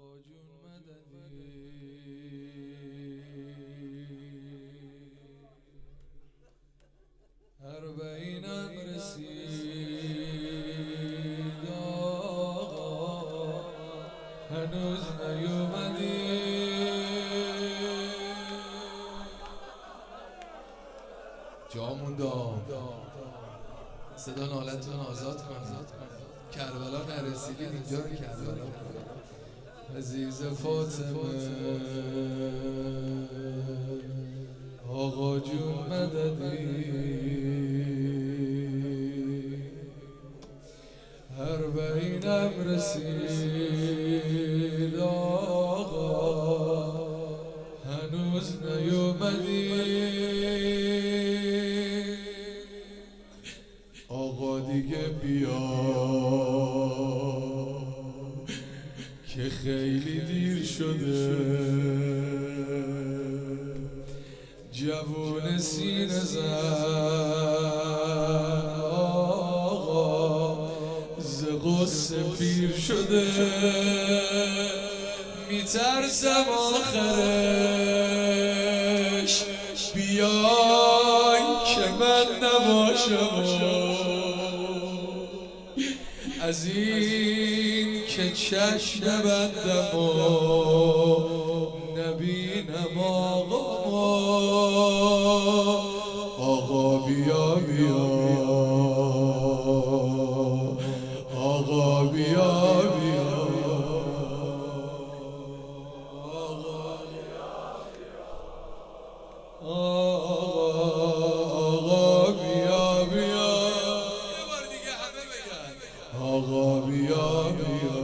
آقا جون مددی اربعینم رسید آقا هنوز نیومدی جامون دام صدا نالتون آزاد کن کربلا نرسیدید اینجا رو کربلا عزیز فاطمه آقا جون مددی اربعینم رسید آقا هنوز نیومدی آقا دیگه بیا که خیلی دیر شده جوون سینه زن آقا ز غصه پیر شده میترسم آخرش بیای که من نباشم از این که چشم بندم و نبینم آقا بیا بیا آقا بیا بیا آقا بیا بیا یه بار دیگه همه بگن آقا بیا بیا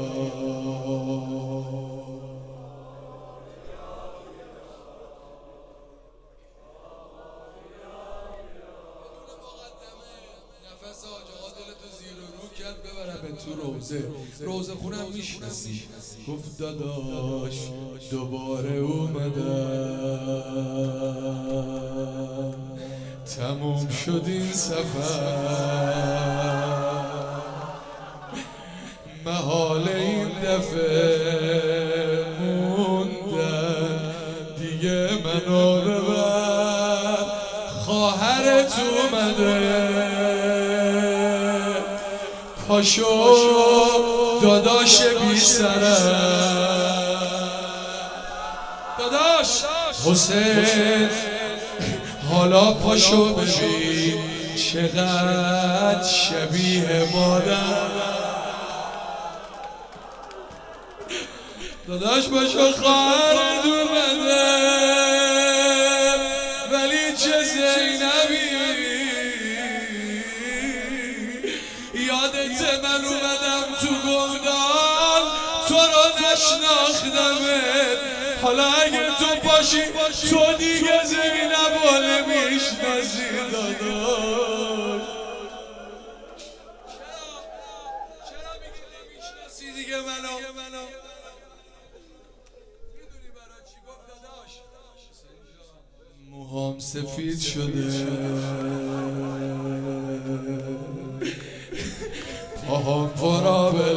نفس آقا دلتو زیر و رو کرد ببرم تو روزه خونم میشناسی گفت داداش دوباره اومدم تموم شد این سفر محال این دفعه موندن دیگه منو ببر خواهرت اومده پاشو داداش بی سرم داداش حسین حالا پاشو ببین چقدر شبیه مادر داداش پاشو خواهرت اومده ولی چه زینبی یادت من اومدم تو گمدان تو رو نشناختمت حالا اگه تو باشی تو دیگه زینب رو نمیشناسی داداش چرا میگی نمیشناسی دیگه منو میدونی برای چی گفت داداش موهام سفید شده پاهم پرابل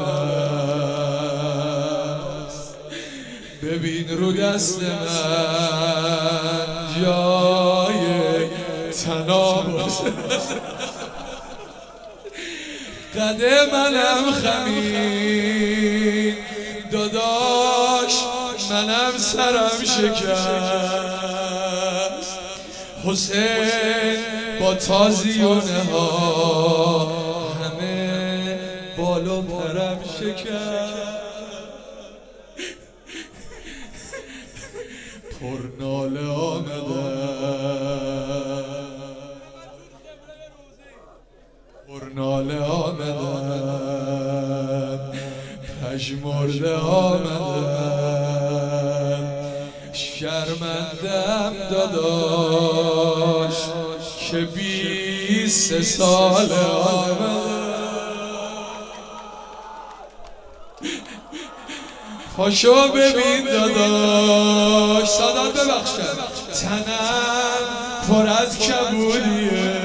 است ببین رو دست من جای تنابست قده منم خمید داداش منم سرم شکست حسین با تازیونه ها همه بالو پرم شکست پرناله آمدن پژمرده آمدن شرمندم داداش که 20 سال آمدن پاشو ببین داداش سادات ببخشد تنم پر از کبودیه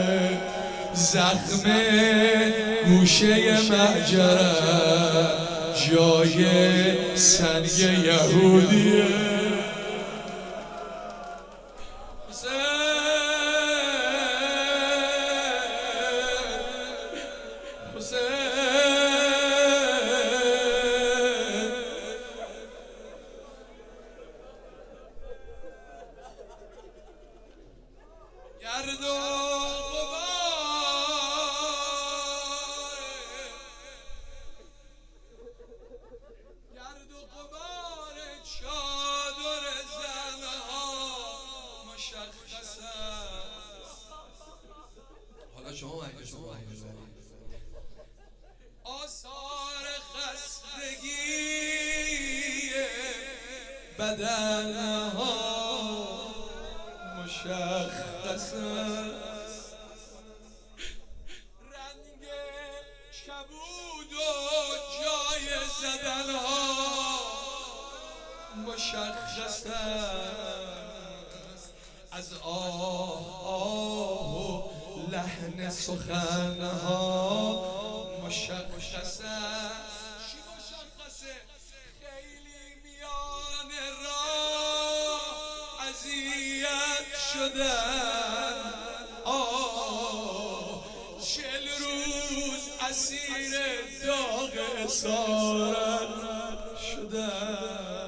زخم گوشه محجرم جای سنگ یهودیه. حالا شما آثار خستگی بدنها مشخص است، رنگ کبود و جای زدنها مشخص است، از آه و لحن سخنها مشخص است. چی مشخصه؟ خیلی میان راه اذیت شدن، 40 روز اسیر داغ اسارت شدن.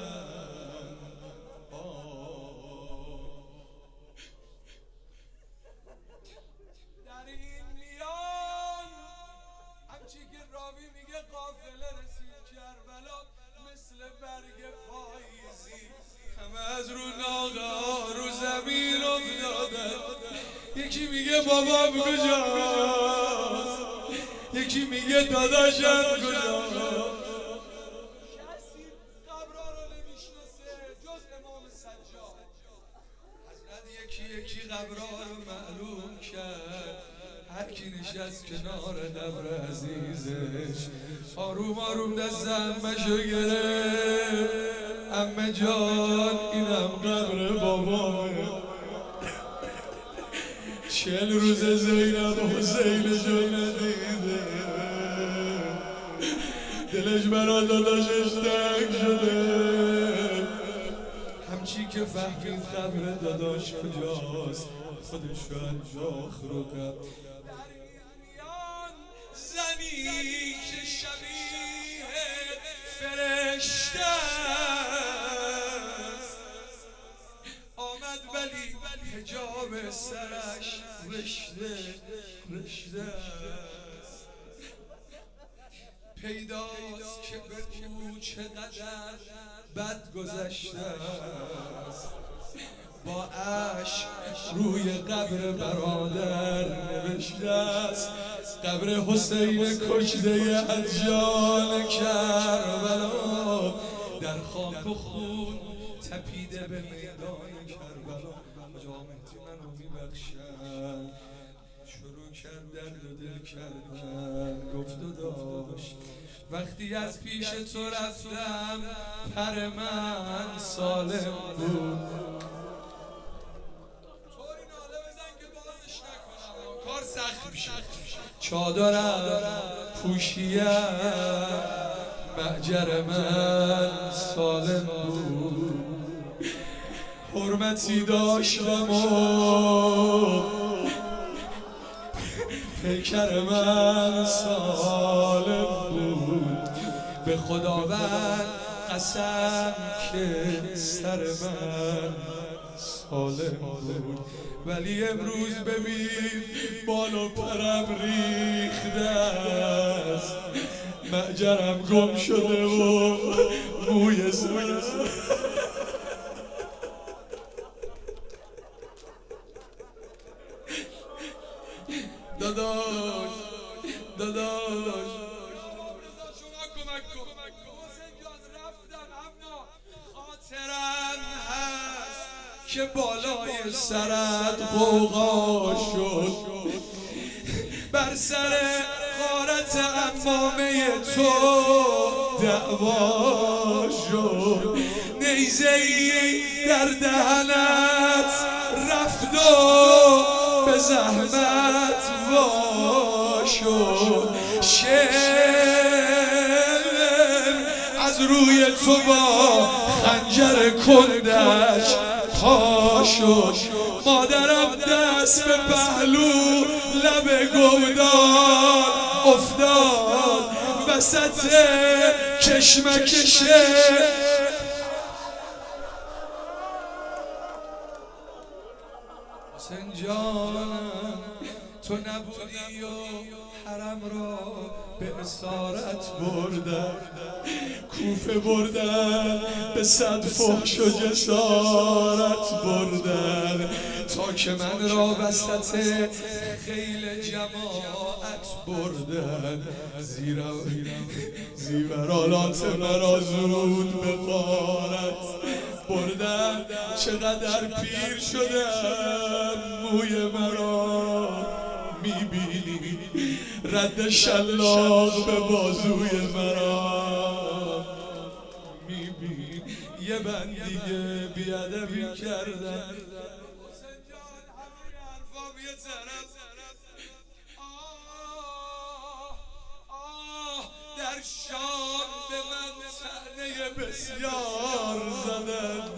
در این میان همچی که راوی میگه قافله رسید کربلا مثل برگ پاییزی، همه از رو ناقه ها رو زمین افتادن. یکی میگه بابام کجاست، یکی میگه داداشم کجاست. کسی قبرها رو نمیشناسه جز امام سجاد. حضرت یکی قبرها رو معلوم کرد، هر کی نشست کنار قبر عزیزش آروم آروم دست عمه‌شو گرفت. عمه جان اینم قبر بابامه، 40 روز زینب حسینشو ندیده، دلش برا داداشش تنگ شده. همچی که فهمید قبر داداش کجاست خودشو انداخت رو قبر. در این میان زنی که شبیه فرشته است آمد، ولی حجاب سرش رشته است. پیداست که به او چقدر بد گذشته است، با عشق روی قبر برادر نوشته است. قبر حسین کشته از جان کربلا، در خاک و خون تپیده به میدان کربلا. آقا مهدی منو میبخشن، شروع کرد درد و دل کردن، گفت و داشت وقتی از پیش تو رفتم پر من سالم بود. طوری ناله بزن که بازش نکنم، کار سخت میشه. چادرم پوشیم معجر من سالم بود، حرمتی داشتم و پیکر من سالم بود. به خداوند قسم که سر من سالم بود، ولی امروز ببین بال و پرم ریخته است، معجرم گم شده و موی سرم. داداش شما کمک کن. حسین جان رفتم اما خاطرم هست که بالای سرت غوغا شد، بر سر غارت عمامه تو دعوا شد، نیزه‌ای در دهنت رفت و به زحمت وا شد. شعر روی تو با خنجر کندش پا شد. مادرم دست به پهلو لب گودال افتاد وسط کشمکشه. حسین جانم تو نبودی و حرم را به اسارت بردن، کوفه بردن، به صد فحش و جسارت بردن، تا که من را وسط خیل جماعت بردن. زیورالات مرا زود به غارت بردن. چقدر پیر شدم موی مرا میبینی، رد شلاق به بازوی مرا میبینی. یه بند دیگه بیادبی کردم. حسین جان همه حرفام یه طرف، در شام به من طعنه بسیار زدن.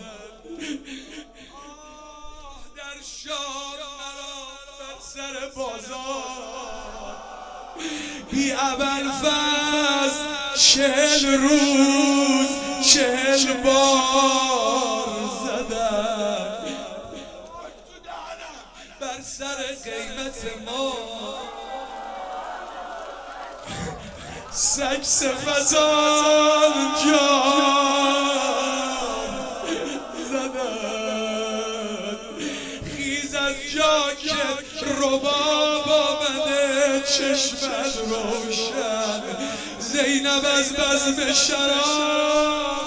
در شام مرا بر سر بازار بی ابوالفضل 40 روز 40 بار زدن. بر سر قیمت ما سگ صفتان جان زدن. خیز از جا که رباب آمده چشمت روشن، زینب از بزم شراب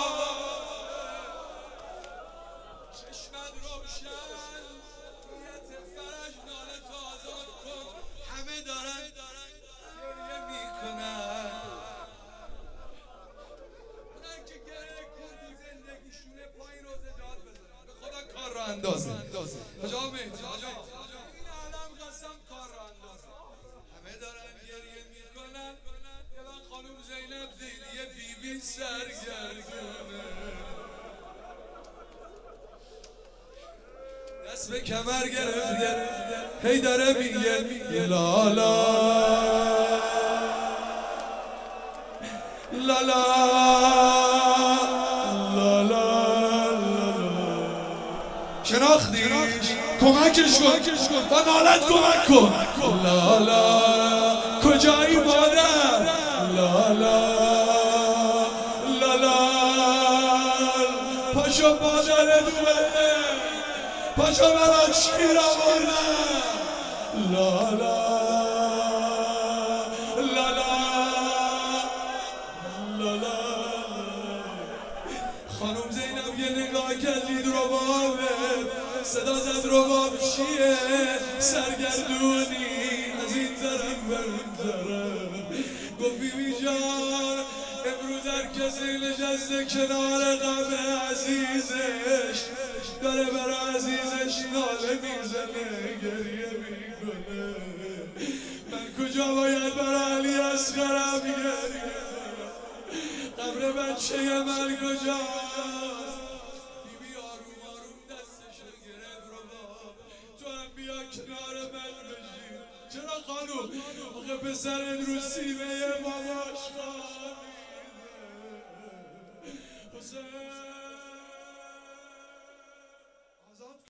چشمت روشن. نیت فرج ناله تو آزاد کن. همه دارن گریه میکنن، اونن که گریه کن تو زندگیشونه پایین روزه داد بزنن. به خدا کار رو اندازه. حاج آمین این عالم قسم کار رو اندازه. همه دارن گریه میکنن. الان خانوم زینب دیدیه بیبی سرگردونه، دست به کمر گرفته هی داره میگه لالا لالا لالا. شناختیش؟ کمکش کن، با نالت کمک کن. لالا کجایی مادر؟ لالا لالا پاشو مادر دوباره، پاشو برات شیر آوردم. لالا لالا لالا. خانوم زینب یه نگاه کرد دید ربابه، صدا زد رباب چیه؟ سرگردونی از این طرف و اون طرف. گفت بیبی جان امروز هر کسی نشسته کنار قبر عزیزش داره برای عزیزش ناله میزنه، گریه میکنه. من کجا باید برای علی اصغرم گریه کنم؟ قبر بچه من کجاست؟ بیبی آروم آروم دستشو گرفت رباب، تو هم بیا کنار من بشین. چرا خانوم؟ آخه پسرت رو سینه باباش خوابیده. حسین